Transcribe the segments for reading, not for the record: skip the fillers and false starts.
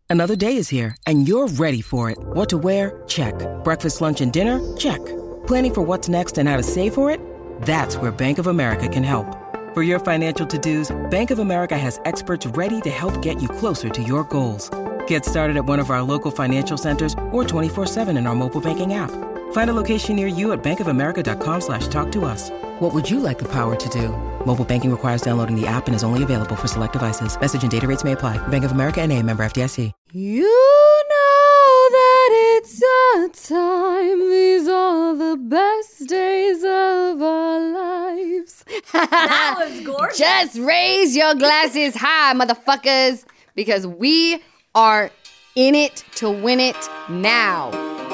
Another day is here, and you're ready for it. What to wear? Check. Breakfast, lunch, and dinner? Check. Planning for what's next and how to save for it? That's where Bank of America can help. For your financial to-dos, Bank of America has experts ready to help get you closer to your goals. Get started at one of our local financial centers or 24/7 in our mobile banking app. Find a location near you at bankofamerica.com/talktous. What would you like the power to do? Mobile banking requires downloading the app and is only available for select devices. Message and data rates may apply. Bank of America N.A., member FDIC. You know that it's our time. These are the best days of our lives. That was gorgeous. Just raise your glasses high, motherfuckers, because we are in it to win it now.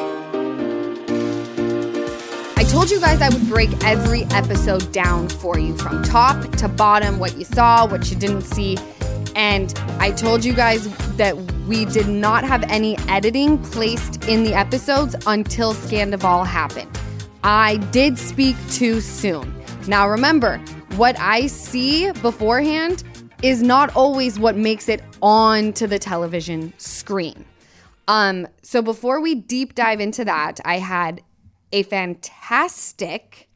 I told you guys I would break every episode down for you from top to bottom, what you saw, what you didn't see. And I told you guys that we did not have any editing placed in the episodes until Scandival happened. I did speak too soon. Now remember, what I see beforehand is not always what makes it onto the television screen. So before we deep dive into that, I had a fantastic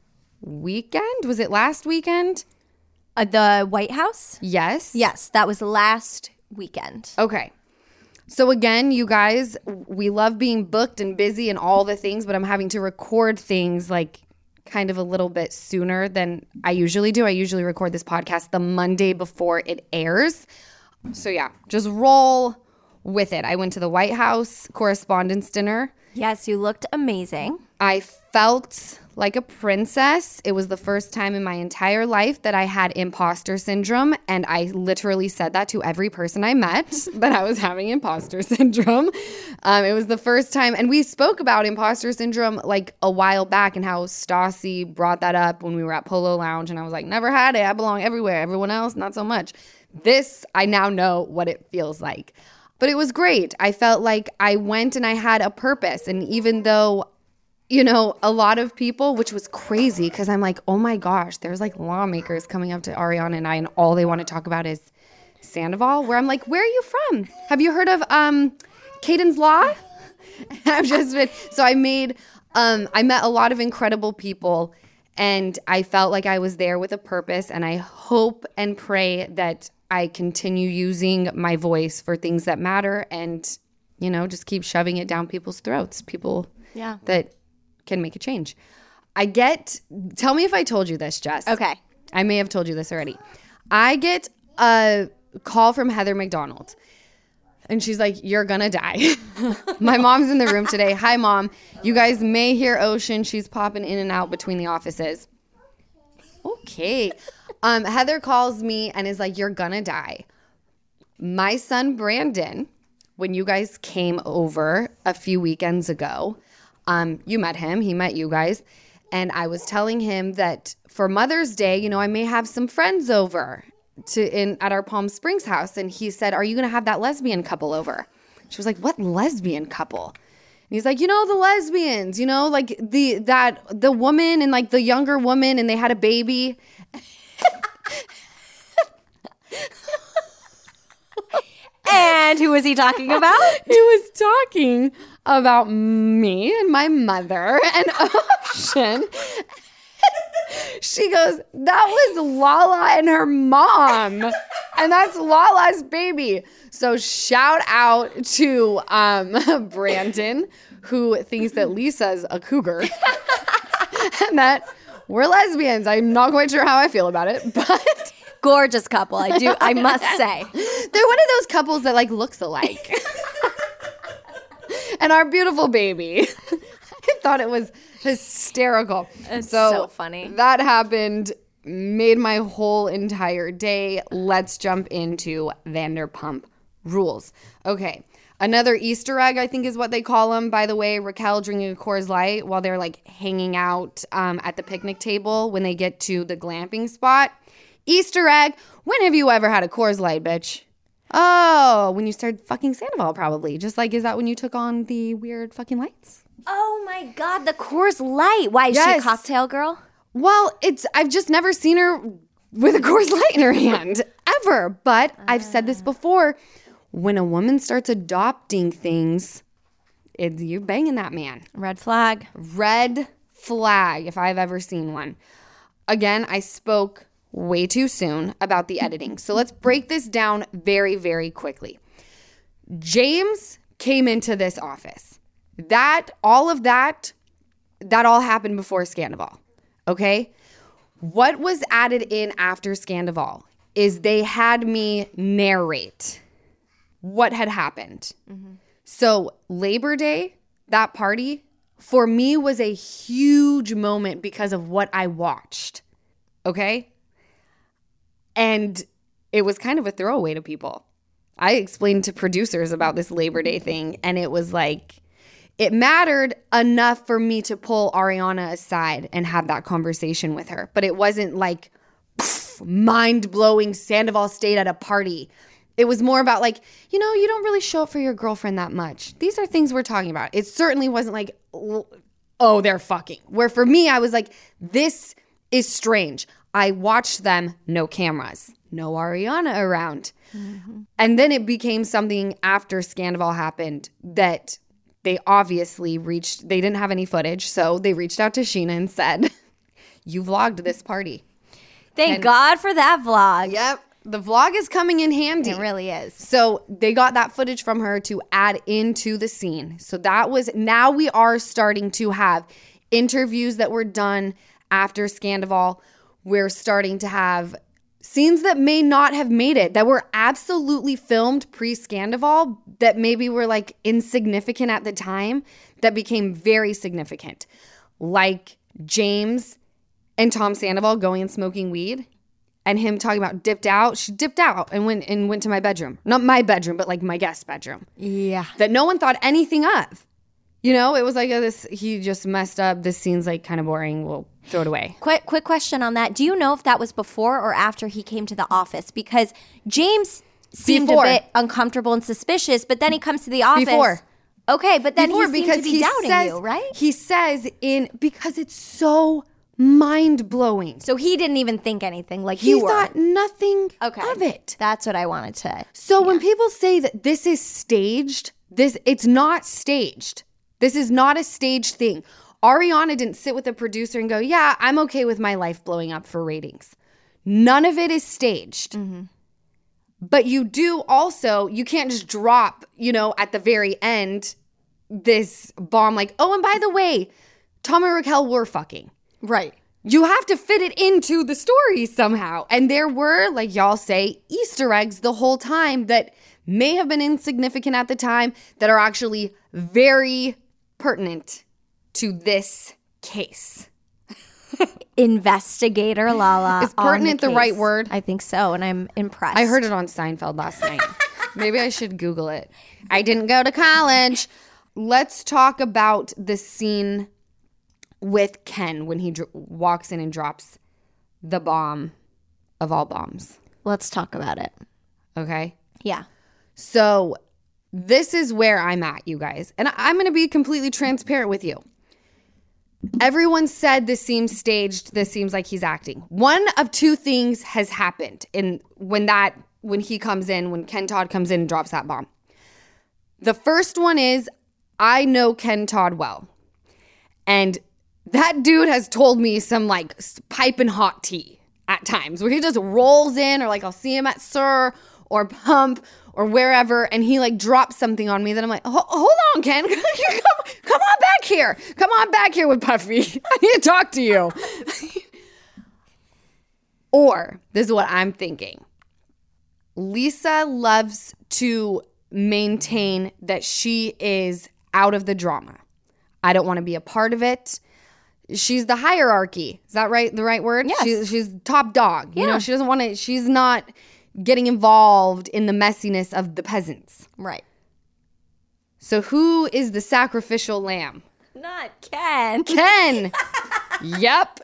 weekend. Was it last weekend? The White House? Yes. Yes, that was last weekend. Okay. So again, you guys, we love being booked and busy and all the things, but I'm having to record things like kind of a little bit sooner than I usually do. I usually record this podcast the Monday before it airs. So yeah, just roll with it. I went to the White House Correspondents' Dinner. Yes, you looked amazing. I felt like a princess. It was the first time in my entire life that I had imposter syndrome, and I literally said that to every person I met, that I was having imposter syndrome. It was the first time, and we spoke about imposter syndrome like a while back and how Stassi brought that up when we were at Polo Lounge, and I was like, never had it. I belong everywhere. Everyone else, not so much. This, I now know what it feels like. But it was great. I felt like I went and I had a purpose. And even though, you know, a lot of people, which was crazy because I'm like, oh my gosh, there's like lawmakers coming up to Ariana and I and all they want to talk about is Sandoval, where I'm like, where are you from? Have you heard of Caden's Law? I've just been, so I met a lot of incredible people and I felt like I was there with a purpose, and I hope and pray that I continue using my voice for things that matter and, you know, just keep shoving it down people's throats, people that can make a change. Tell me if I told you this, Jess. Okay. I may have told you this already. I get a call from Heather McDonald, and she's like, you're gonna die. My mom's in the room today. Hi, Mom. You guys may hear Ocean. She's popping in and out between the offices. Okay. Heather calls me and is like, you're gonna die. My son, Brandon, when you guys came over a few weekends ago, you met him, he met you guys. And I was telling him that for Mother's Day, you know, I may have some friends over at our Palm Springs house. And he said, are you gonna have that lesbian couple over? She was like, what lesbian couple? And he's like, you know, the lesbians, you know, like the woman and like the younger woman, and they had a baby. And who was he talking about? He was talking about me and my mother and Ocean. She goes, that was Lala and her mom. And that's Lala's baby. So shout out to Brandon, who thinks that Lisa's a cougar. And that we're lesbians. I'm not quite sure how I feel about it, but gorgeous couple, I must say. They're one of those couples that like looks alike. And our beautiful baby. I thought it was hysterical. It's so funny. That happened, made my whole entire day. Let's jump into Vanderpump Rules. Okay. Another Easter egg, I think is what they call them. By the way, Raquel drinking a Coors Light while they're like hanging out at the picnic table when they get to the glamping spot. Easter egg. When have you ever had a Coors Light, bitch? Oh, when you started fucking Sandoval, probably. Just like, is that when you took on the weird fucking lights? Oh my God, the Coors Light. Why, is she a cocktail girl? Well, I've just never seen her with a Coors Light in her hand, ever. But I've said this before. When a woman starts adopting things, you're banging that man. Red flag. Red flag, if I've ever seen one. Again, I spoke way too soon about the editing. So let's break this down very, very quickly. James came into this office. All happened before Scandoval. Okay? What was added in after Scandoval is they had me narrate what had happened. Mm-hmm. So Labor Day, that party, for me was a huge moment because of what I watched. Okay? And it was kind of a throwaway to people. I explained to producers about this Labor Day thing, and it was like, it mattered enough for me to pull Ariana aside and have that conversation with her. But it wasn't like mind-blowing Sandoval stayed at a party. It was more about like, you don't really show up for your girlfriend that much. These are things we're talking about. It certainly wasn't like, oh, they're fucking. Where for me, I was like, this is strange. I watched them, no cameras, no Ariana around. Mm-hmm. And then it became something after Scandoval happened that they obviously they didn't have any footage. So they reached out to Scheana and said, you vlogged this party. Thank God for that vlog. Yep. The vlog is coming in handy. It really is. So they got that footage from her to add into the scene. So now we are starting to have interviews that were done after Scandoval. We're starting to have scenes that may not have made it, that were absolutely filmed pre-Scandoval, that maybe were like insignificant at the time, that became very significant. Like James and Tom Sandoval going and smoking weed. And him talking about dipped out. She dipped out and went to my bedroom. Not my bedroom, but like my guest bedroom. Yeah. That no one thought anything of. It was like he just messed up. This scene's like kind of boring. We'll throw it away. Quick question on that. Do you know if that was before or after he came to the office? Because James seemed a bit uncomfortable and suspicious, but then he comes to the office. Before. Okay, but then he seems to be doubting you, right? He says because it's so mind-blowing. So he didn't even think anything like you were. He thought nothing of it. That's what I wanted to. So when people say that this is staged, it's not staged. This is not a staged thing. Ariana didn't sit with a producer and go, yeah, I'm okay with my life blowing up for ratings. None of it is staged. Mm-hmm. But you can't just drop, at the very end, this bomb like, oh, and by the way, Tom and Raquel were fucking. Right. You have to fit it into the story somehow. And there were, like y'all say, Easter eggs the whole time that may have been insignificant at the time that are actually very pertinent to this case. Investigator Lala. Is pertinent the right word? I think so, and I'm impressed. I heard it on Seinfeld last night. Maybe I should Google it. I didn't go to college. Let's talk about the scene with Ken when he walks in and drops the bomb of all bombs. Let's talk about it. Okay? Yeah. So this is where I'm at, you guys. And I'm going to be completely transparent with you. Everyone said this seems staged. This seems like he's acting. One of two things has happened when Ken Todd comes in and drops that bomb. The first one is, I know Ken Todd well. And that dude has told me some like piping hot tea at times where he just rolls in, or like I'll see him at SUR or Pump or wherever, and he like drops something on me that I'm like, hold on, Ken, come on back here. Come on back here with Puffy. I need to talk to you. Or, this is what I'm thinking. Lisa loves to maintain that she is out of the drama. I don't want to be a part of it. She's the hierarchy. Is that right? The right word? Yes. She's top dog. Yeah. She doesn't want to, she's not getting involved in the messiness of the peasants. Right. So who is the sacrificial lamb? Not Ken. Ken. Yep.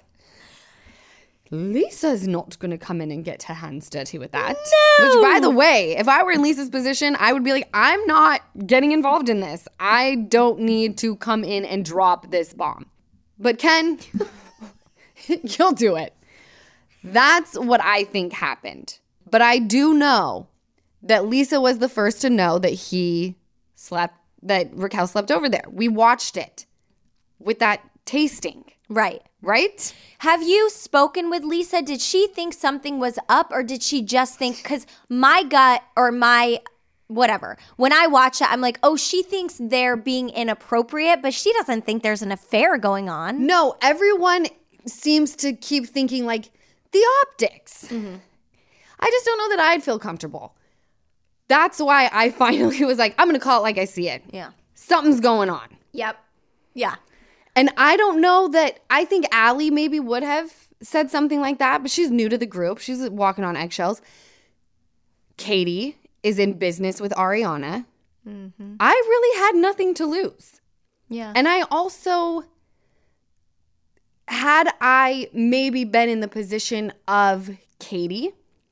Lisa's not going to come in and get her hands dirty with that. No. Which, by the way, if I were in Lisa's position, I would be like, I'm not getting involved in this. I don't need to come in and drop this bomb. But Ken, you'll do it. That's what I think happened. But I do know that Lisa was the first to know that Raquel slept over there. We watched it with that tasting. Right. Right? Have you spoken with Lisa? Did she think something was up, or did she just think, because my gut or my whatever, when I watch it, I'm like, oh, she thinks they're being inappropriate, but she doesn't think there's an affair going on. No, everyone seems to keep thinking like the optics. Mm-hmm. I just don't know that I'd feel comfortable. That's why I finally was like, I'm going to call it like I see it. Yeah. Something's going on. Yep. Yeah. And I don't know that, I think Allie maybe would have said something like that, but she's new to the group. She's walking on eggshells. Katie is in business with Ariana. Mm-hmm. I really had nothing to lose. Yeah. And I also, had I maybe been in the position of Katie,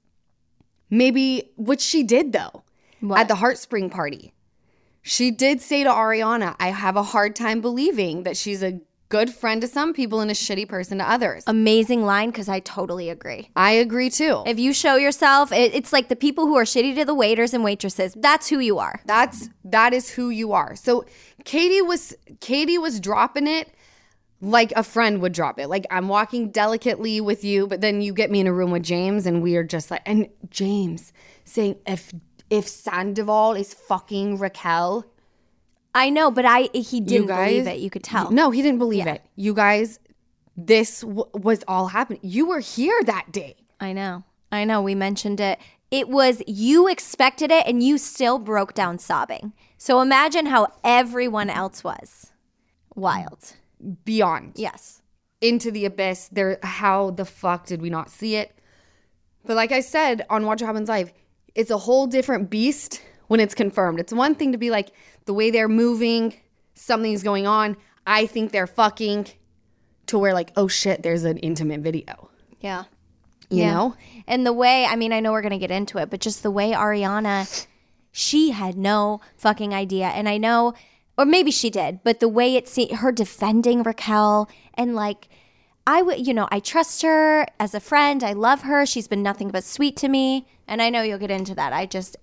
maybe, which she did though, at the Heartspring party. She did say to Ariana, I have a hard time believing that she's a good friend to some people and a shitty person to others. Amazing line, because I totally agree. I agree too. If you show yourself, it's like the people who are shitty to the waiters and waitresses. That's who you are. That is who you are. So Katie was dropping it like a friend would drop it. Like, I'm walking delicately with you, but then you get me in a room with James and we are just like, and James saying, if Sandoval is fucking Raquel. I know, but he didn't believe it. You could tell. No, he didn't believe it. You guys, this was all happening. You were here that day. I know. We mentioned it. It was, you expected it and you still broke down sobbing. So imagine how everyone else was. Wild. Beyond. Yes. Into the abyss. How the fuck did we not see it? But like I said on Watch What Happens Live, it's a whole different beast when it's confirmed. It's one thing to be like, the way they're moving, something's going on. I think they're fucking, to where like, oh shit, there's an intimate video. Yeah. You know? And the way, I mean, I know we're going to get into it, but just the way Ariana, she had no fucking idea. And I know, or maybe she did, but the way her defending Raquel and like, I trust her as a friend. I love her. She's been nothing but sweet to me. And I know you'll get into that.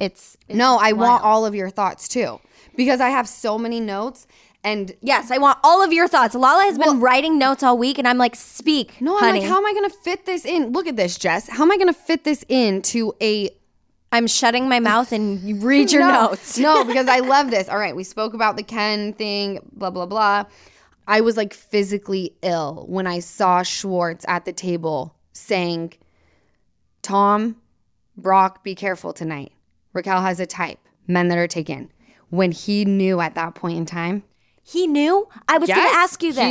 I want all of your thoughts too, because I have so many notes. And yes, I want all of your thoughts. Lala has been writing notes all week, and I'm like, speak, no, honey. I'm like, how am I going to fit this in? Look at this, Jess. How am I going to fit this into I'm shutting my mouth and you read your notes. No, because I love this. All right, we spoke about the Ken thing, blah, blah, blah. I was like physically ill when I saw Schwartz at the table saying, Tom, Brock, be careful tonight. Raquel has a type, men that are taken. When he knew at that point in time. He knew? I was going to ask you this.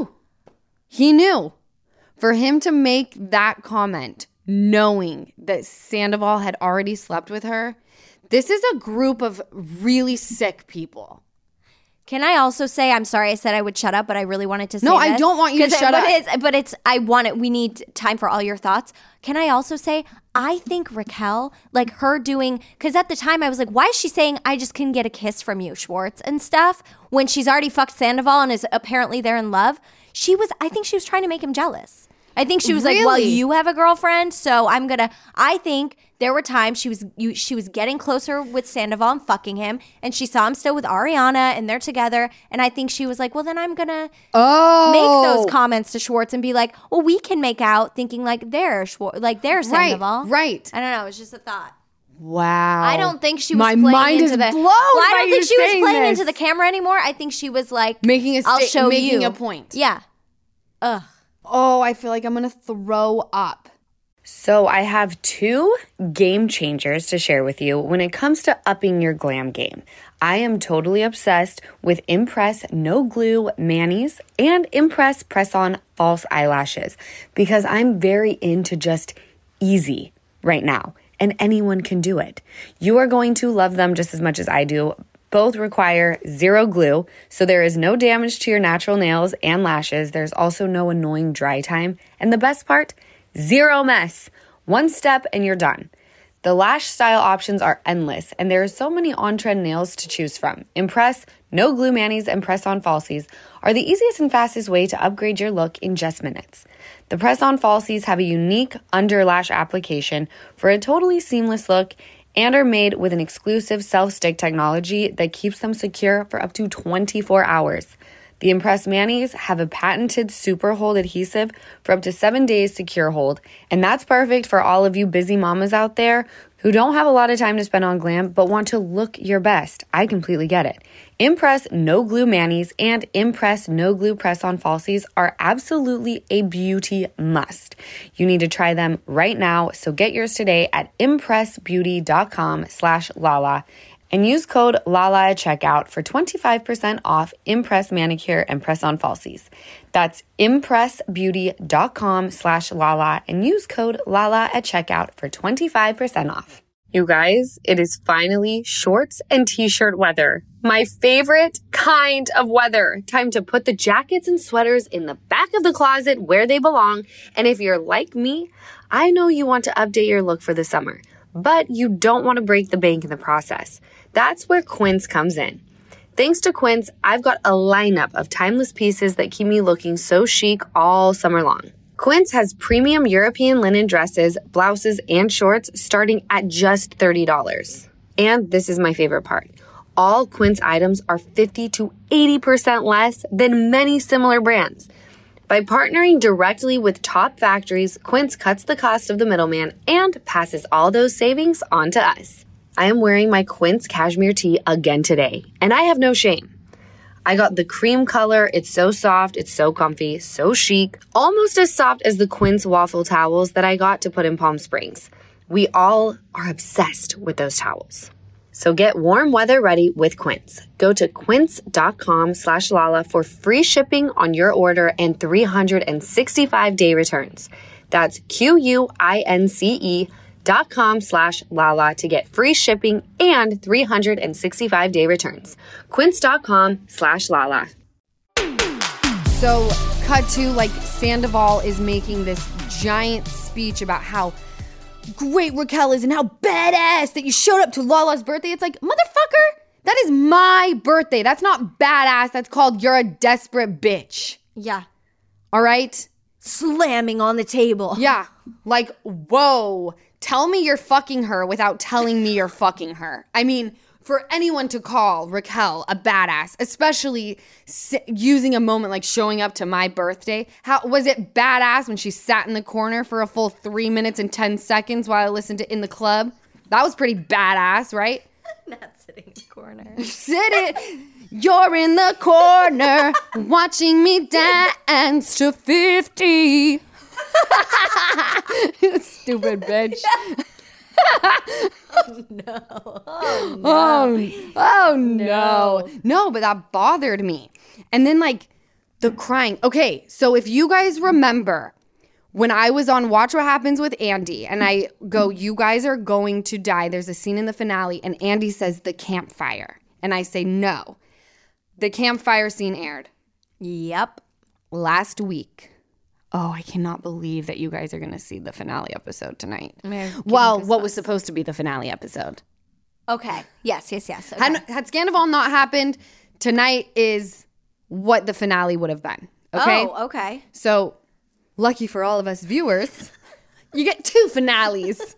He knew. For him to make that comment, knowing that Sandoval had already slept with her, this is a group of really sick people. Can I also say, I'm sorry I said I would shut up, but I really wanted to say this. No, I don't want you to shut up. We need time for all your thoughts. Can I also say, I think Raquel, like her doing, because at the time I was like, why is she saying I just can get a kiss from you, Schwartz, and stuff, when she's already fucked Sandoval and is apparently they're in love? I think she was trying to make him jealous. I think she was like, well, you have a girlfriend, so I think there were times she was getting closer with Sandoval and fucking him, and she saw him still with Ariana, and they're together, and I think she was like, well, then I'm going to make those comments to Schwartz and be like, well, we can make out thinking like they're Sandoval. Right. I don't know. It's just a thought. Wow. I don't think she was My playing mind into is the blown I by don't think you she was saying playing this. into the camera anymore. I think she was like making a point. Yeah. Ugh. Oh, I feel like I'm going to throw up. So I have 2 game changers to share with you when it comes to upping your glam game. I am totally obsessed with Impress No Glue Manis and Impress Press-On False Eyelashes because I'm very into just easy right now, and anyone can do it. You are going to love them just as much as I do. Both require 0 glue, so there is no damage to your natural nails and lashes. There's also no annoying dry time. And the best part, 0 mess. 1 step and you're done. The lash style options are endless, and there are so many on-trend nails to choose from. Impress, No Glue Manis, and Press-On Falsies are the easiest and fastest way to upgrade your look in just minutes. The Press-On Falsies have a unique under lash application for a totally seamless look, and are made with an exclusive self-stick technology that keeps them secure for up to 24 hours. The Impress Manis have a patented super hold adhesive for up to 7 days secure hold, and that's perfect for all of you busy mamas out there who don't have a lot of time to spend on glam but want to look your best. I completely get it. Impress No Glue Manis and Impress No Glue Press-On Falsies are absolutely a beauty must. You need to try them right now, so get yours today at impressbeauty.com/Lala and use code LALA at checkout for 25% off Impress Manicure and Press-On Falsies. That's impressbeauty.com/Lala and use code LALA at checkout for 25% off. You guys, it is finally shorts and t-shirt weather. My favorite kind of weather. Time to put the jackets and sweaters in the back of the closet where they belong. And if you're like me, I know you want to update your look for the summer, but you don't want to break the bank in the process. That's where Quince comes in. Thanks to Quince, I've got a lineup of timeless pieces that keep me looking so chic all summer long. Quince has premium European linen dresses, blouses, and shorts starting at just $30. And this is my favorite part. All Quince items are 50 to 80% less than many similar brands. By partnering directly with top factories, Quince cuts the cost of the middleman and passes all those savings on to us. I am wearing my Quince cashmere tee again today, and I have no shame. I got the cream color. It's so soft, it's so comfy, so chic, almost as soft as the Quince waffle towels that I got to put in Palm Springs. We all are obsessed with those towels. So get warm weather ready with Quince. Go to quince.com/Lala for free shipping on your order and 365-day returns. That's QUINCE.com/Lala to get free shipping and 365-day returns. Quince.com/Lala. So, cut to, like, Sandoval is making this giant speech about how great Raquel is and how badass that you showed up to Lala's birthday. It's like, motherfucker, that is my birthday. That's not badass. That's called you're a desperate bitch. Yeah. All right? Slamming on the table. Yeah. Like, whoa. Tell me you're fucking her without telling me you're fucking her. I mean, for anyone to call Raquel a badass, especially using a moment like showing up to my birthday, how was it badass when she sat in the corner for a full 3 minutes and 10 seconds while I listened to In the Club? That was pretty badass, right? Not sitting in the corner. You're in the corner watching me dance to 50. Stupid bitch. Oh no. No, but that bothered me. And then, like, the crying. Okay, so if you guys remember when I was on Watch What Happens with Andy and I go, you guys are going to die. There's a scene in the finale and Andy says the campfire. And I say no. The campfire scene aired. Yep. Last week. Oh, I cannot believe that you guys are going to see the finale episode tonight. Well, what was supposed to be the finale episode. Okay. Yes. Okay. Had Scandival not happened, tonight is what the finale would have been. Okay? Oh, okay. So, lucky for all of us viewers, you get 2 finales.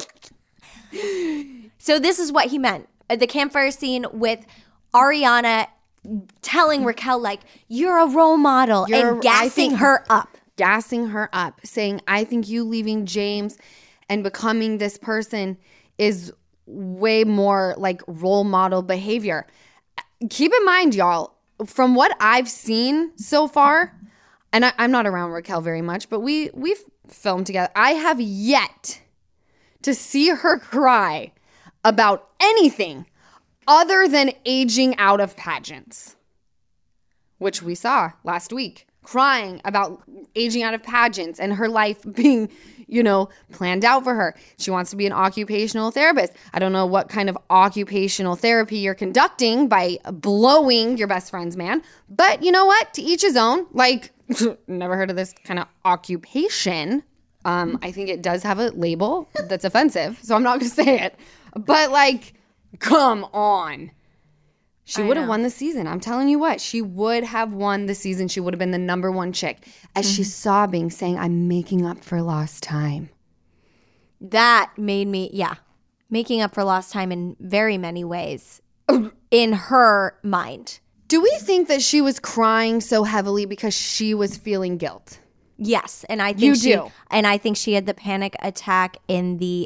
So this is what he meant. The campfire scene with Ariana telling Raquel, like, you're a role model and gassing her up. Gassing her up, saying, I think you leaving James and becoming this person is way more like role model behavior. Keep in mind, y'all, from what I've seen so far, and I'm not around Raquel very much, but we've filmed together. I have yet to see her cry about anything other than aging out of pageants, which we saw last week. Crying about aging out of pageants and her life being, planned out for her. She wants to be an occupational therapist. I don't know what kind of occupational therapy you're conducting by blowing your best friend's man, but you know what? To each his own. Like, never heard of this kind of occupation. I think it does have a label that's offensive, so I'm not going to say it. But, like, come on. She would have won the season. I'm telling you what. She would have won the season. She would have been the number 1 chick. As she's sobbing, saying, I'm making up for lost time. That made me making up for lost time in very many ways in her mind. Do we think that she was crying so heavily because she was feeling guilt? Yes, and I think You she do. and I think she had the panic attack in the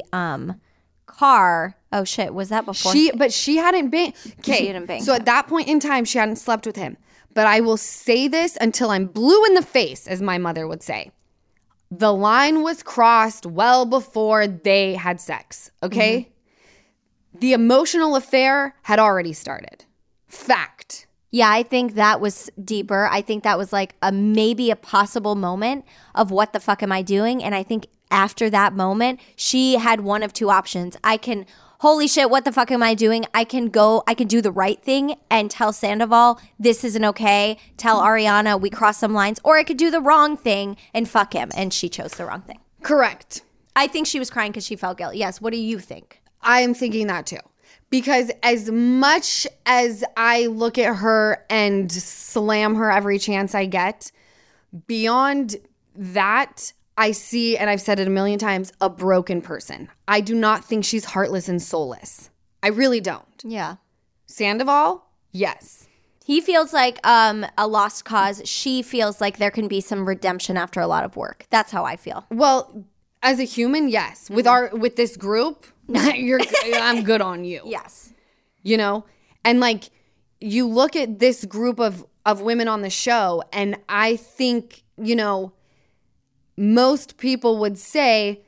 car. Oh shit, was that before? But she hadn't been. Okay, She hadn't banged so him. at that point in time, she hadn't slept with him. But I will say this until I'm blue in the face, as my mother would say. The line was crossed well before they had sex, okay? Mm-hmm. The emotional affair had already started. Fact. Yeah, I think that was deeper. I think that was like maybe a possible moment of what the fuck am I doing? And I think after that moment, she had one of two options. Holy shit, what the fuck am I doing? I can do the right thing and tell Sandoval this isn't okay. Tell Ariana we crossed some lines. Or I could do the wrong thing and fuck him. And she chose the wrong thing. Correct. I think she was crying because she felt guilt. Yes, what do you think? I am thinking that too. Because as much as I look at her and slam her every chance I get, beyond that, I see, and I've said it a million times, a broken person. I do not think she's heartless and soulless. I really don't. Yeah. Sandoval, yes. He feels like a lost cause. She feels like there can be some redemption after a lot of work. That's how I feel. Well, as a human, yes. With this group, I'm good on you. Yes. You know? And like, you look at this group of women on the show, and I think, you know, most people would say,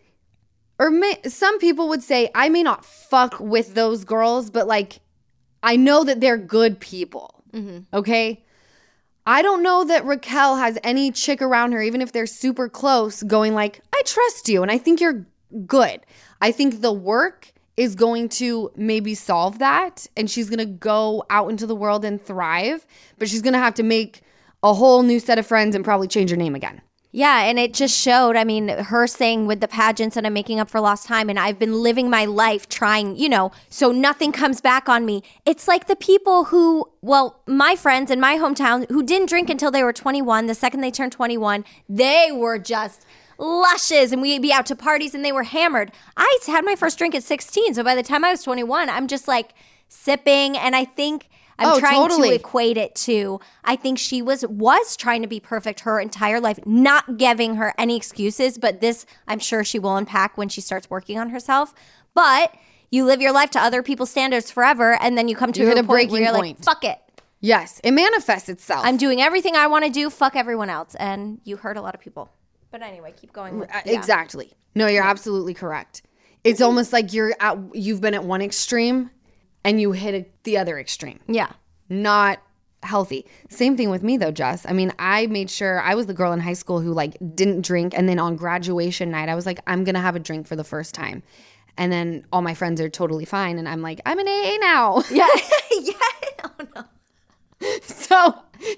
some people would say, I may not fuck with those girls, but like, I know that they're good people. Okay? I don't know that Raquel has any chick around her, even if they're super close, going like, I trust you and I think you're good. I think the work is going to maybe solve that, and she's going to go out into the world and thrive, but she's going to have to make a whole new set of friends and probably change her name again. Yeah, and it just showed, I mean, her saying with the pageants and I'm making up for lost time and I've been living my life trying, you know, so nothing comes back on me. It's like the people who, well, my friends in my hometown who didn't drink until they were 21, the second they turned 21, they were just lushes and we'd be out to parties and they were hammered. I had my first drink at 16, so by the time I was 21, I'm just like sipping, and I think I'm trying to equate it to, I think she was trying to be perfect her entire life, not giving her any excuses. But this, I'm sure she will unpack when she starts working on herself. But you live your life to other people's standards forever, and then you come to a point where you're like, fuck it. Yes, it manifests itself. I'm doing everything I want to do. Fuck everyone else. And you hurt a lot of people. But anyway, keep going. Exactly. No, you're absolutely correct. It's almost like you've been at one extreme and you hit the other extreme. Yeah. Not healthy. Same thing with me though, Jess. I mean, I made sure I was the girl in high school who like didn't drink, and then on graduation night I was like, I'm gonna have a drink for the first time. And then all my friends are totally fine, and I'm like, I'm an AA now. Yeah. Yeah. Oh no. So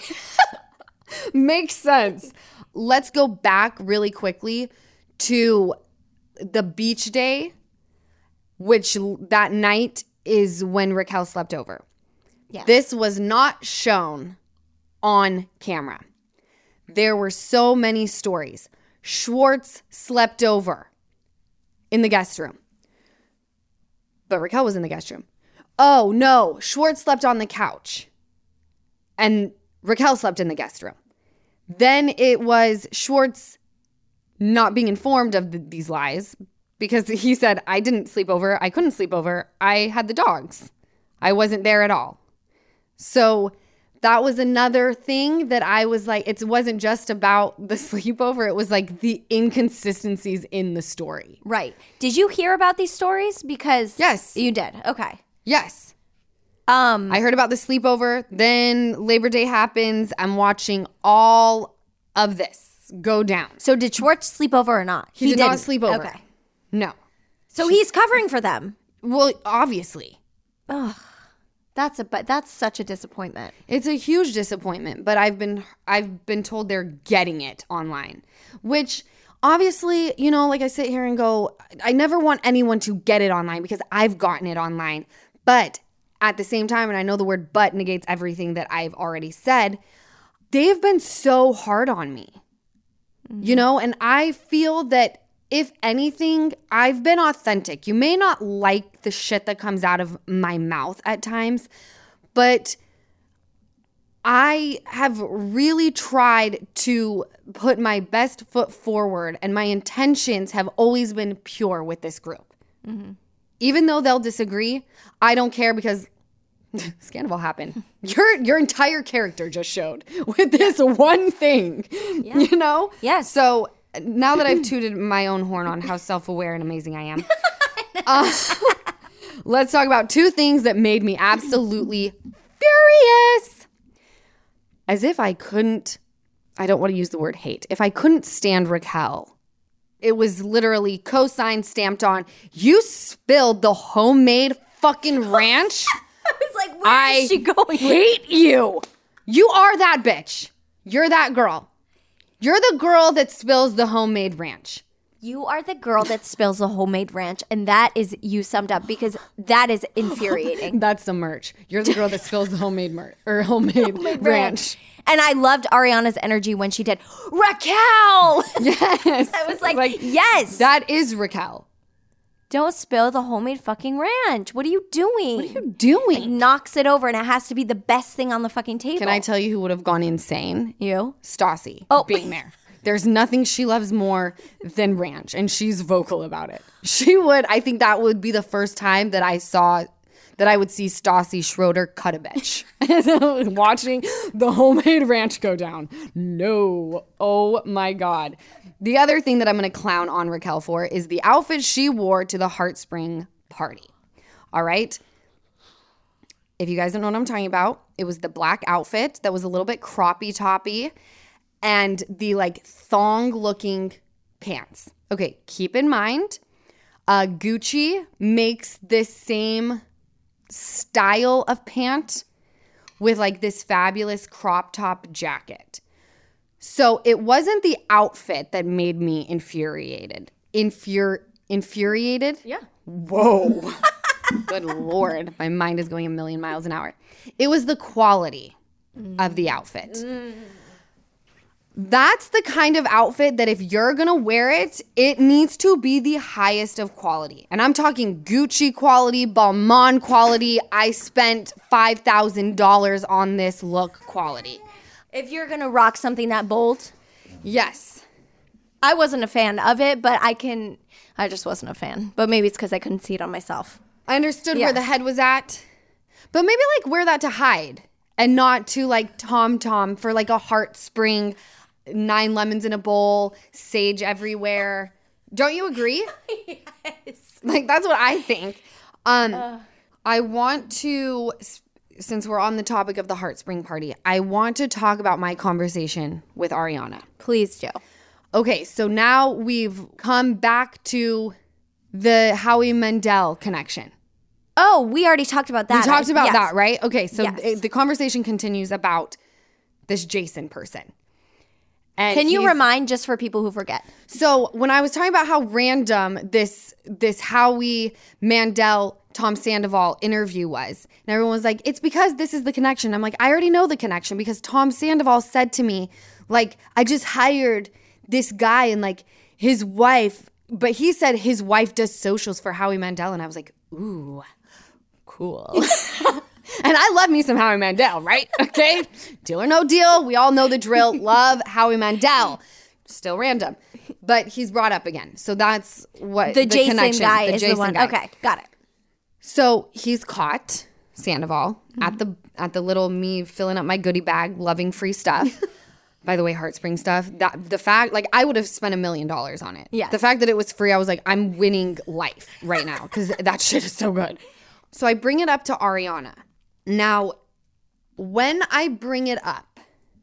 makes sense. Let's go back really quickly to the beach day, which that night is when Raquel slept over. Yeah. This was not shown on camera. There were so many stories. Schwartz slept over in the guest room. But Raquel was in the guest room. Oh, no. Schwartz slept on the couch. And Raquel slept in the guest room. Then it was Schwartz not being informed of these lies, because he said, I didn't sleep over. I couldn't sleep over. I had the dogs. I wasn't there at all. So that was another thing that I was like, it wasn't just about the sleepover. It was like the inconsistencies in the story. Right. Did you hear about these stories? Because Yes. you did. Okay. Yes. I heard about the sleepover. Then Labor Day happens. I'm watching all of this go down. So did Schwartz sleep over or not? He did not didn't. sleep over. Okay. No. So he's covering for them. Well, obviously. That's such a disappointment. It's a huge disappointment, but I've been told they're getting it online, which obviously, you know, like I sit here and go, I never want anyone to get it online because I've gotten it online. But at the same time, and I know the word but negates everything that I've already said, they've been so hard on me, you know, and I feel that if anything, I've been authentic. You may not like the shit that comes out of my mouth at times, but I have really tried to put my best foot forward, and my intentions have always been pure with this group. Mm-hmm. Even though they'll disagree, I don't care because Scandival happened. Your entire character just showed with this one thing, you know? Yes. So now that I've tooted my own horn on how self-aware and amazing I am, let's talk about two things that made me absolutely furious. As if I couldn't, I don't want to use the word hate. If I couldn't stand Raquel, it was literally cosign stamped on, you spilled the homemade fucking ranch. I was like, where is she going? I hate you. You are that bitch. You're that girl. You're the girl that spills the homemade ranch. You are the girl that spills the homemade ranch, and that is you summed up because that is infuriating. That's the merch. You're the girl that spills the homemade homemade ranch. And I loved Ariana's energy when she did Raquel. Yes. I was like, yes. That is Raquel. Don't spill the homemade fucking ranch. What are you doing? What are you doing? It knocks it over, and it has to be the best thing on the fucking table. Can I tell you who would have gone insane? You? Stassi. Oh. Being there. There's nothing she loves more than ranch, and she's vocal about it. She would, I think that would be the first time that I would see Stassi Schroeder cut a bitch. Watching the homemade ranch go down. No. Oh my God. The other thing that I'm going to clown on Raquel for is the outfit she wore to the Heartspring party. All right? If you guys don't know what I'm talking about, it was the black outfit that was a little bit croppy toppy and the like thong looking pants. Okay, keep in mind, Gucci makes this same style of pant with like this fabulous crop top jacket. So it wasn't the outfit that made me infuriated. Infuriated? Yeah. Whoa. Good Lord. My mind is going a million miles an hour. It was the quality of the outfit. That's the kind of outfit that if you're going to wear it, it needs to be the highest of quality. And I'm talking Gucci quality, Balmain quality. I spent $5,000 on this look quality. If you're going to rock something that bold. Yes. I wasn't a fan of it, but I just wasn't a fan. But maybe it's because I couldn't see it on myself. I understood where the head was at. But maybe like wear that to hide and not to like Tom for like a Heartspring, 9 lemons in a bowl, sage everywhere. Don't you agree? Yes. Like that's what I think. I want to, since we're on the topic of the Heartspring party, I want to talk about my conversation with Ariana. Please, Joe. Okay, so now we've come back to the Howie Mandel connection. Oh, we already talked about that. We talked about yes. that, right? Okay, so Yes. the conversation continues about this Jason person. And Can you remind, just for people who forget? So when I was talking about how random this Howie Mandel, Tom Sandoval interview was, and everyone was like, it's because this is the connection. I'm like, I already know the connection because Tom Sandoval said to me, like, I just hired this guy and like his wife, but he said his wife does socials for Howie Mandel. And I was like, ooh, cool. And I love me some Howie Mandel, right? Okay. Deal or no deal. We all know the drill. Love Howie Mandel. Still random. But he's brought up again. So that's what The Jason connection, guy the is Jason the one. guy. Okay, got it. So he's caught, Sandoval, at the little me filling up my goodie bag, loving free stuff. By the way, Heartspring stuff. The fact, like, I would have spent $1 million on it. Yes. The fact that it was free, I was like, I'm winning life right now because that shit is so good. So I bring it up to Ariana. Now, when I bring it up,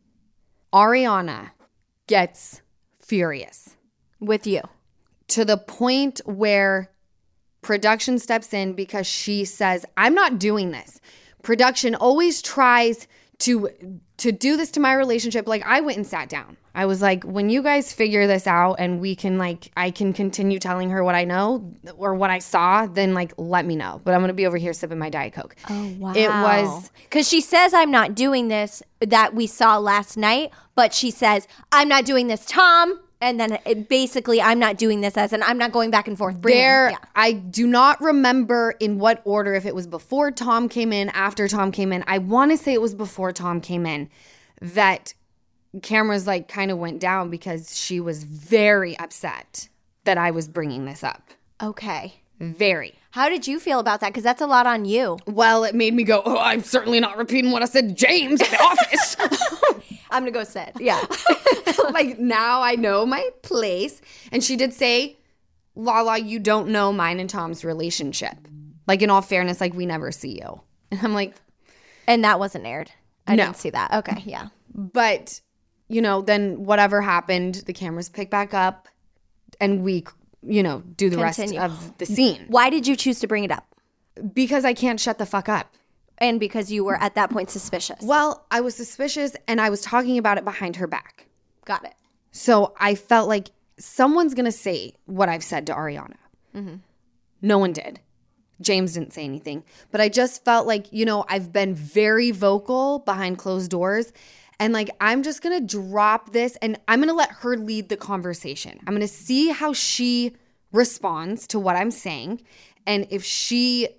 Ariana gets furious. With you. To the point where production steps in because she says, I'm not doing this. Production always tries to do this to my relationship. Like, I went and sat down. I was like, when you guys figure this out and we can, like, I can continue telling her what I know or what I saw, then, like, let me know. But I'm going to be over here sipping my Diet Coke. Oh, wow. It was... Because she says, I'm not doing this, that we saw last night, but she says, I'm not doing this, Tom. And then basically, I'm not doing this I'm not going back and forth. Yeah. I do not remember in what order, if it was before Tom came in, after Tom came in. I want to say it was before Tom came in that cameras like kind of went down because she was very upset that I was bringing this up. Okay. Very. How did you feel about that? Because that's a lot on you. Well, it made me go, oh, I'm certainly not repeating what I said to James at the office. I'm going to go sit. Yeah. Like, now I know my place. And she did say, Lala, you don't know mine and Tom's relationship. Like, in all fairness, like, we never see you. And I'm like. And that wasn't aired. I No. didn't see that. Okay, yeah. But, you know, then whatever happened, the cameras pick back up and we, you know, do the Continue. rest of the scene. Why did you choose to bring it up? Because I can't shut the fuck up. And because you were at that point suspicious. Well, I was suspicious and I was talking about it behind her back. Got it. So I felt like someone's going to say what I've said to Ariana. Mm-hmm. No one did. James didn't say anything. But I just felt like, you know, I've been very vocal behind closed doors. And like, I'm just going to drop this and I'm going to let her lead the conversation. I'm going to see how she responds to what I'm saying. And if she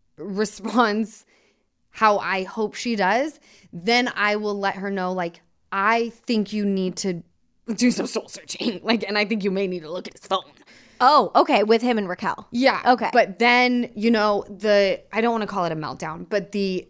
responds how I hope she does, then I will let her know, like, I think you need to do some soul searching. Like, and I think you may need to look at his phone. Oh, okay. With him and Raquel. Yeah. Okay. But then, you know, I don't want to call it a meltdown, but the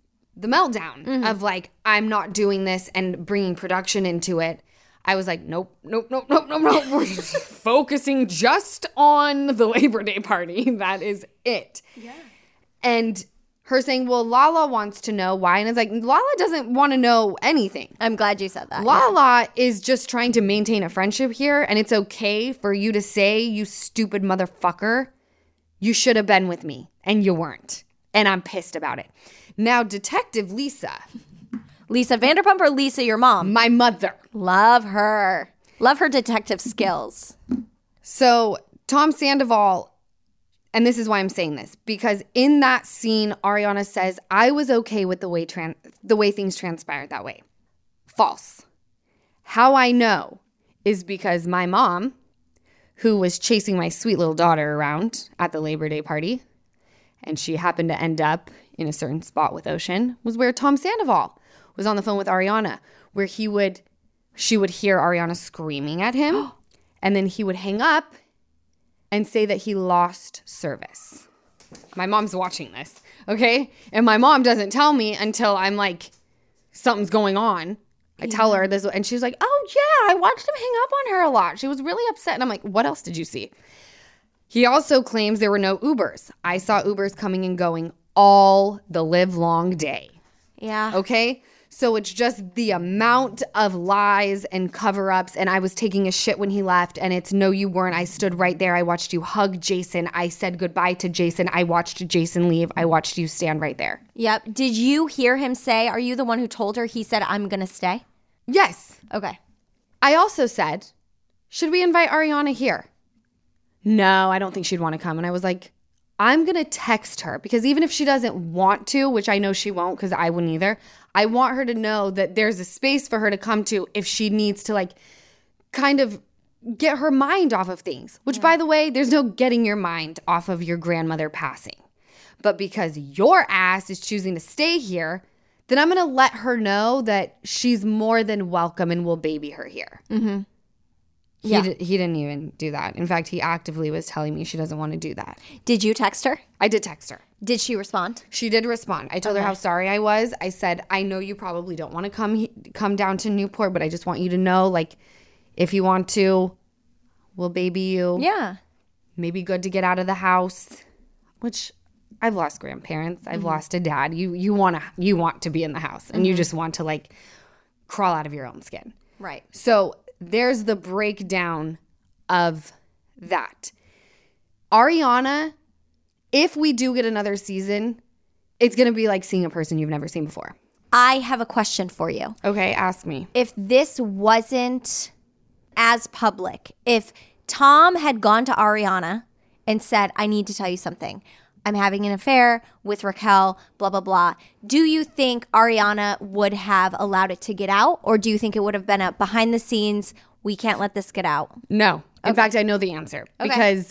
meltdown of like, I'm not doing this and bringing production into it. I was like, nope. We're focusing just on the Labor Day party. That is it. Yeah. And her saying, well, Lala wants to know why. And it's like, Lala doesn't want to know anything. I'm glad you said that. Lala is just trying to maintain a friendship here. And it's okay for you to say, you stupid motherfucker, you should have been with me. And you weren't. And I'm pissed about it. Now, Detective Lisa. Lisa Vanderpump or Lisa, your mom? My mother. Love her. Love her detective skills. So Tom Sandoval, and this is why I'm saying this, because in that scene, Ariana says, I was okay with the way things transpired that way. False. How I know is because my mom, who was chasing my sweet little daughter around at the Labor Day party, and she happened to end up in a certain spot with Ocean, was where Tom Sandoval was on the phone with Ariana, where she would hear Ariana screaming at him, and then he would hang up and say that he lost service. My mom's watching this, okay? And my mom doesn't tell me until I'm like, something's going on. I tell her this, and she's like, oh yeah, I watched him hang up on her a lot. She was really upset. And I'm like, what else did you see? He also claims there were no Ubers. I saw Ubers coming and going all the live long day. Yeah. Okay? So it's just the amount of lies and cover-ups, and I was taking a shit when he left, and it's no, you weren't. I stood right there. I watched you hug Jason. I said goodbye to Jason. I watched Jason leave. I watched you stand right there. Yep. Did you hear him say, are you the one who told her he said, I'm going to stay? Yes. Okay. I also said, should we invite Ariana here? No, I don't think she'd want to come. And I was like, I'm going to text her because even if she doesn't want to, which I know she won't because I wouldn't either, I want her to know that there's a space for her to come to if she needs to like kind of get her mind off of things, which by the way, there's no getting your mind off of your grandmother passing. But because your ass is choosing to stay here, then I'm going to let her know that she's more than welcome and we'll baby her here. Mm-hmm. He didn't even do that. In fact, he actively was telling me she doesn't want to do that. Did you text her? I did text her. Did she respond? She did respond. I told her how sorry I was. I said, I know you probably don't want to come down to Newport, but I just want you to know, like, if you want to, we'll baby you. Yeah. Maybe good to get out of the house, which I've lost grandparents. I've lost a dad. You want to be in the house and you just want to like crawl out of your own skin. Right. So there's the breakdown of that. Ariana, if we do get another season, it's going to be like seeing a person you've never seen before. I have a question for you. Okay, ask me. If this wasn't as public, if Tom had gone to Ariana and said, I need to tell you something. I'm having an affair with Raquel, blah, blah, blah. Do you think Ariana would have allowed it to get out? Or do you think it would have been a behind the scenes, we can't let this get out? No. In fact, I know the answer. Because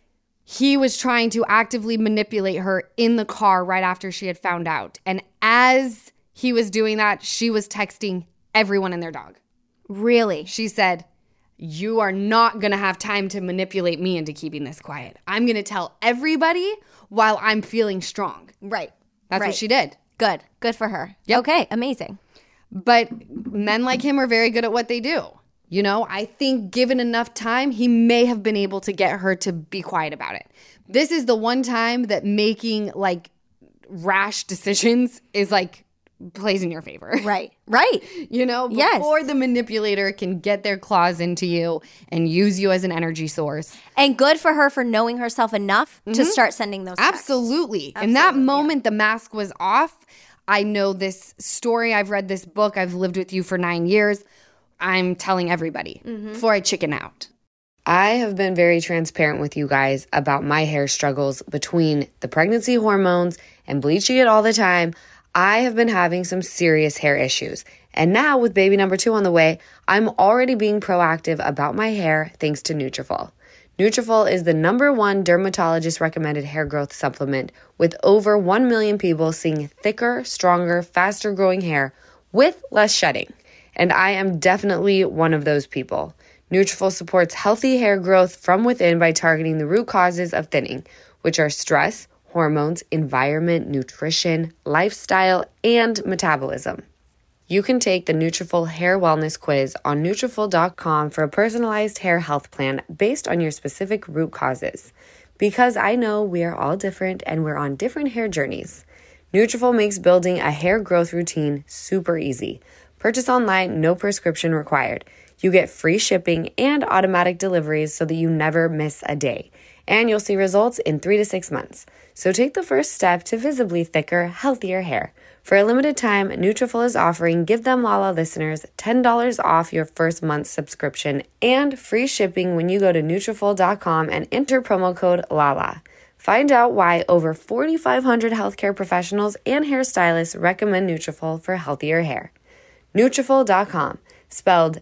he was trying to actively manipulate her in the car right after she had found out. And as he was doing that, she was texting everyone and their dog. Really? She said, you are not going to have time to manipulate me into keeping this quiet. I'm going to tell everybody while I'm feeling strong. Right. That's what she did. Good. Good for her. Yep. Okay. Amazing. But men like him are very good at what they do. You know, I think given enough time, he may have been able to get her to be quiet about it. This is the one time that making like rash decisions is like plays in your favor. Right. Right. You know, before the manipulator can get their claws into you and use you as an energy source. And good for her for knowing herself enough to start sending those texts. Absolutely. In that moment, the mask was off. I know this story. I've read this book. I've lived with you for 9 years. I'm telling everybody before I chicken out. I have been very transparent with you guys about my hair struggles between the pregnancy hormones and bleaching it all the time. I have been having some serious hair issues. And now with baby number 2 on the way, I'm already being proactive about my hair thanks to Nutrafol. Nutrafol is the #1 dermatologist recommended hair growth supplement with over 1 million people seeing thicker, stronger, faster growing hair with less shedding. And I am definitely one of those people. Nutrafol supports healthy hair growth from within by targeting the root causes of thinning, which are stress, hormones, environment, nutrition, lifestyle, and metabolism. You can take the Nutrafol Hair Wellness Quiz on Nutrafol.com for a personalized hair health plan based on your specific root causes. Because I know we are all different and we're on different hair journeys. Nutrafol makes building a hair growth routine super easy. Purchase online, no prescription required. You get free shipping and automatic deliveries so that you never miss a day. And you'll see results in 3 to 6 months. So take the first step to visibly thicker, healthier hair. For a limited time, Nutrafol is offering Give Them Lala listeners $10 off your first month's subscription and free shipping when you go to Nutrafol.com and enter promo code LALA. Find out why over 4,500 healthcare professionals and hairstylists recommend Nutrafol for healthier hair. Nutrafol.com, spelled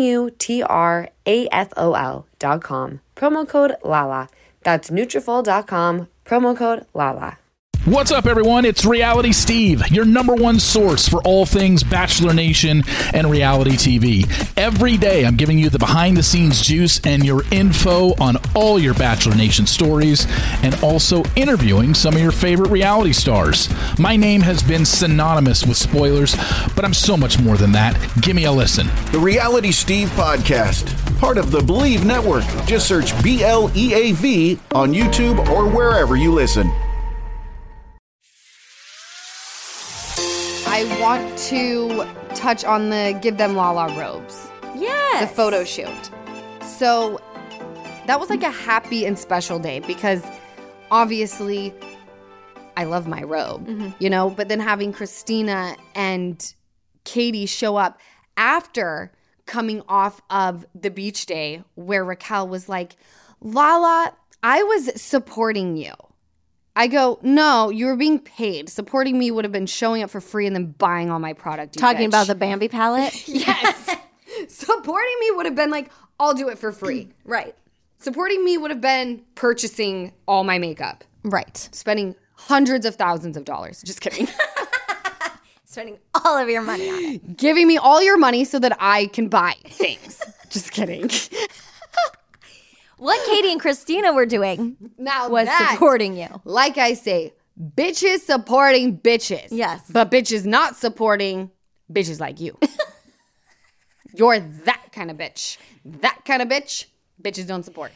Nutrafol.com, promo code LALA. That's Nutrafol.com, promo code LALA. What's up, everyone? It's Reality Steve, your #1 source for all things Bachelor Nation and reality TV. Every day, I'm giving you the behind-the-scenes juice and your info on all your Bachelor Nation stories, and also interviewing some of your favorite reality stars. My name has been synonymous with spoilers, but I'm so much more than that. Give me a listen. The Reality Steve Podcast, part of the Believe Network. Just search BLEAV on YouTube or wherever you listen. I want to touch on the Give Them Lala robes. Yes. The photo shoot. So that was like a happy and special day because obviously I love my robe, you know, but then having Christina and Katie show up after coming off of the beach day where Raquel was like, Lala, I was supporting you. I go, no, you were being paid. Supporting me would have been showing up for free and then buying all my product. Talking about the Bambi palette? Yes. Supporting me would have been like, I'll do it for free. Right. Supporting me would have been purchasing all my makeup. Right. Spending hundreds of thousands of dollars. Just kidding. Spending all of your money on it. Giving me all your money so that I can buy things. Just kidding. What Katie and Christina were doing Now was that, supporting you. Like I say, bitches supporting bitches. Yes. But bitches not supporting bitches like you. You're that kind of bitch. That kind of bitch, bitches don't support.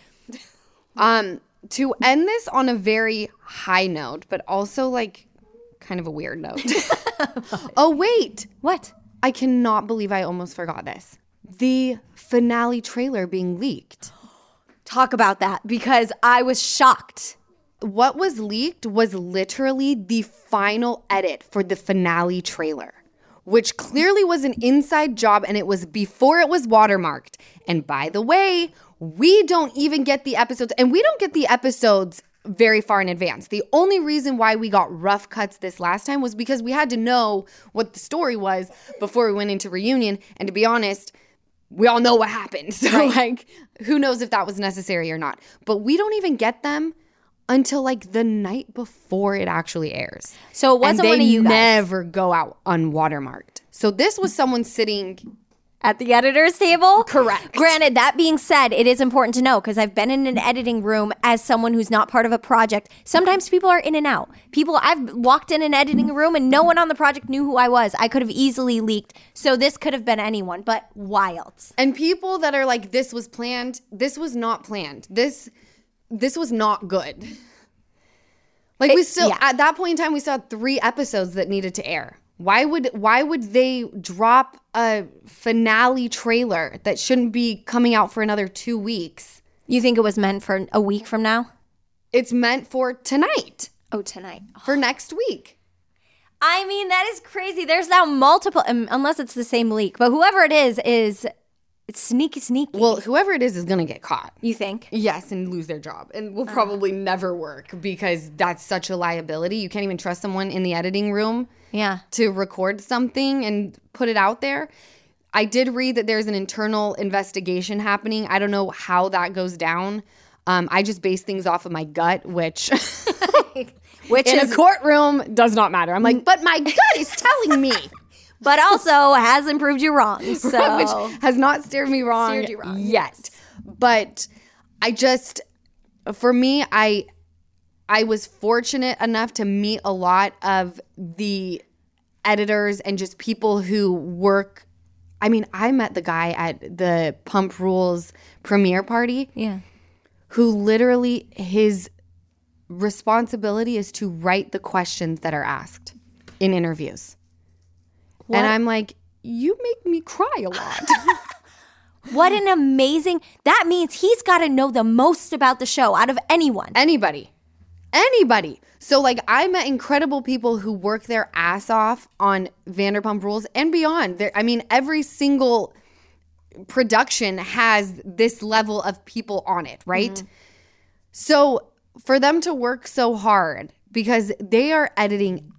To end this on a very high note, but also like kind of a weird note. Oh, wait. What? I cannot believe I almost forgot this. The finale trailer being leaked. Talk about that because I was shocked. What was leaked was literally the final edit for the finale trailer, which clearly was an inside job and it was before it was watermarked. And by the way, we don't even get the episodes, and we don't get the episodes very far in advance. The only reason why we got rough cuts this last time was because we had to know what the story was before we went into reunion. And to be honest, we all know what happened. So like, who knows if that was necessary or not. But we don't even get them until like the night before it actually airs. So it wasn't and one of you guys. They never go out unwatermarked. So this was someone sitting At the editor's table? Correct. Granted, that being said, it is important to know because I've been in an editing room as someone who's not part of a project. Sometimes people are in and out. I've walked in an editing room and no one on the project knew who I was. I could have easily leaked. So this could have been anyone, but wild. And people that are like, this was planned, this was not planned. This was not good. Like at that point in time, we still had 3 episodes that needed to air. Why would they drop a finale trailer that shouldn't be coming out for another 2 weeks? You think it was meant for a week from now? It's meant for tonight. Oh, tonight. For next week. I mean, that is crazy. There's now multiple, unless it's the same leak, but whoever it is it's sneaky. Well, whoever it is going to get caught. You think? Yes, and lose their job. And will probably never work because that's such a liability. You can't even trust someone in the editing room to record something and put it out there. I did read that there's an internal investigation happening. I don't know how that goes down. I just base things off of my gut, which in a courtroom does not matter. I'm like, but my gut is telling me. But also hasn't proved you wrong. So. Which has not steered you wrong yet. Yes. But for me, I was fortunate enough to meet a lot of the editors and just people who work. I mean, I met the guy at the Pump Rules premiere party. Yeah. Who literally his responsibility is to write the questions that are asked in interviews. What? And I'm like, you make me cry a lot. What an amazing, that means he's got to know the most about the show out of anyone. Anybody. So like I met incredible people who work their ass off on Vanderpump Rules and beyond. Every single production has this level of people on it, right? Mm-hmm. So for them to work so hard because they are editing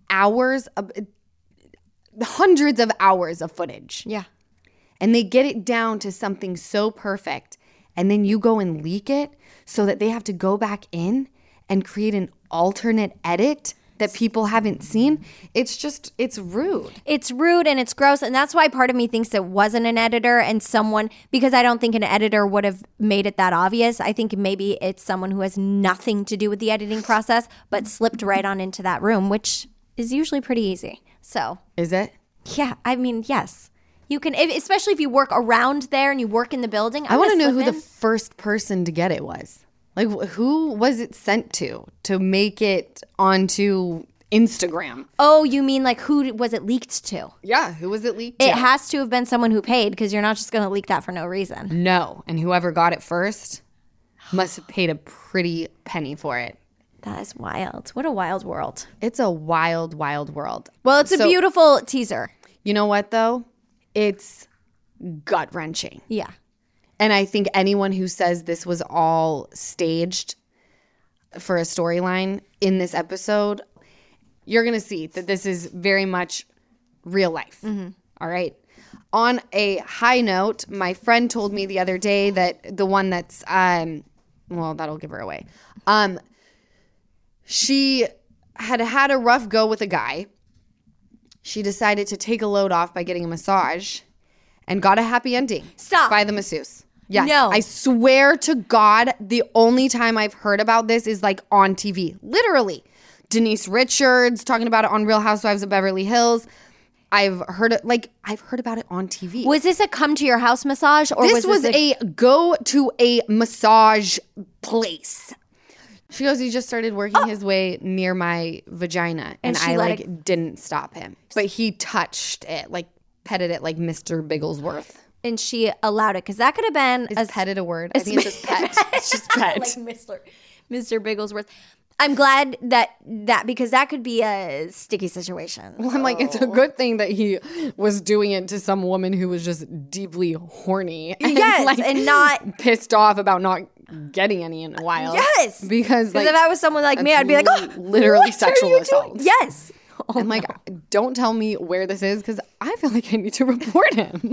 hundreds of hours of footage. Yeah. And they get it down to something so perfect. And then you go and leak it so that they have to go back in and create an alternate edit that people haven't seen. It's rude. It's rude and it's gross. And that's why part of me thinks it wasn't an editor and someone, because I don't think an editor would have made it that obvious. I think maybe it's someone who has nothing to do with the editing process, but slipped right on into that room, which is usually pretty easy. So. Is it? Yeah. I mean, yes. You can, especially if you work around there and you work in the building. I want to know who the first person to get it was. Like, who was it sent to make it onto Instagram? Oh, you mean like who was it leaked to? Yeah, who was it leaked to? It has to have been someone who paid because you're not just going to leak that for no reason. No, and whoever got it first must have paid a pretty penny for it. That is wild. What a wild world. It's a wild, wild world. Well, it's a beautiful teaser. You know what, though? It's gut-wrenching. Yeah. And I think anyone who says this was all staged for a storyline in this episode, you're going to see that this is very much real life. Mm-hmm. All right. On a high note, my friend told me the other day that the one that's, well, that'll give her away. She had a rough go with a guy. She decided to take a load off by getting a massage and got a happy ending. Stop. By the masseuse. Yes. No. I swear to God, the only time I've heard about this is like on TV. Literally. Denise Richards talking about it on Real Housewives of Beverly Hills. I've heard about it on TV. Was this a come to your house massage or this was a go to a massage place? She goes, he just started working his way near my vagina and I didn't stop him. But he touched it, like petted it like Mr. Bigglesworth. And she allowed it because that could have been petted a word. I think it's just pet. It's just pet. Like Mr. Bigglesworth. I'm glad that because that could be a sticky situation. Well, I'm like, it's a good thing that he was doing it to some woman who was just deeply horny. And and not pissed off about not getting any in a while. Yes. Because if I was someone like me, I'd be like, oh, literally sexual assault. Yes. I'm like, don't tell me where this is because I feel like I need to report him.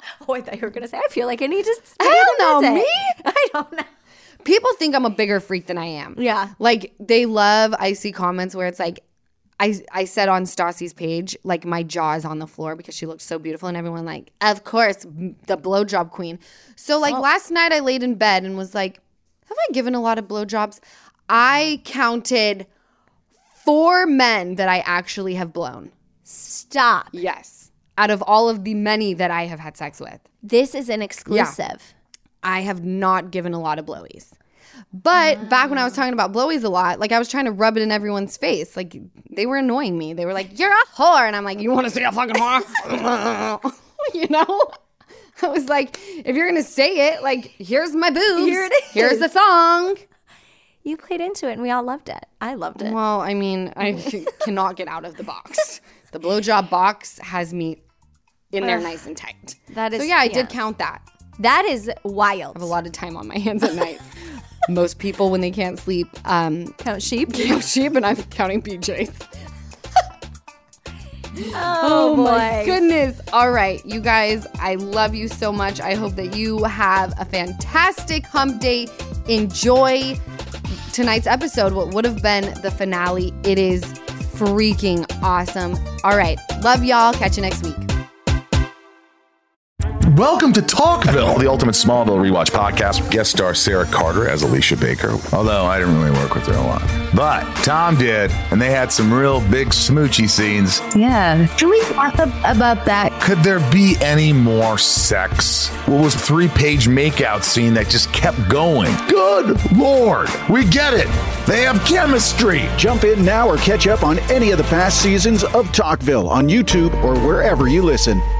Oh, I thought you were going to say, I feel like I need to Hell no, me? I don't know. People think I'm a bigger freak than I am. Yeah. Like, they love, I see comments where it's like, I said on Stassi's page, like, my jaw is on the floor because she looked so beautiful, and everyone like, of course, the blowjob queen. So, like, last night I laid in bed and was like, have I given a lot of blowjobs? I counted 4 men that I actually have blown. Stop. Yes. Out of all of the many that I have had sex with. This is an exclusive. I have not given a lot of blowies. But back when I was talking about blowies a lot, like, I was trying to rub it in everyone's face. Like, they were annoying me. They were like, you're a whore. And I'm like, you want to see a fucking whore? You know? I was like, if you're going to say it, like, here's my boobs. Here it is. Here's the thong. You played into it and we all loved it. I loved it. Well, I mean, I cannot get out of the box. The blowjob box has me in there nice and tight. That is, so, yeah, I did count that. That is wild. I have a lot of time on my hands at night. Most people, when they can't sleep, Count sheep. count sheep, and I'm counting PJs. Oh my boy. goodness. All right, you guys, I love you so much. I hope that you have a fantastic hump day. Enjoy tonight's episode, what would have been the finale. It is freaking awesome. All right, love y'all. Catch you next week. Welcome to Talkville. The Ultimate Smallville Rewatch Podcast. Guest star Sarah Carter as Alicia Baker. Although I didn't really work with her a lot. But Tom did, and they had some real big smoochy scenes. Yeah. Can we talk about that? Could there be any more sex? What was a 3-page makeout scene that just kept going? Good Lord. We get it. They have chemistry. Jump in now or catch up on any of the past seasons of Talkville on YouTube or wherever you listen.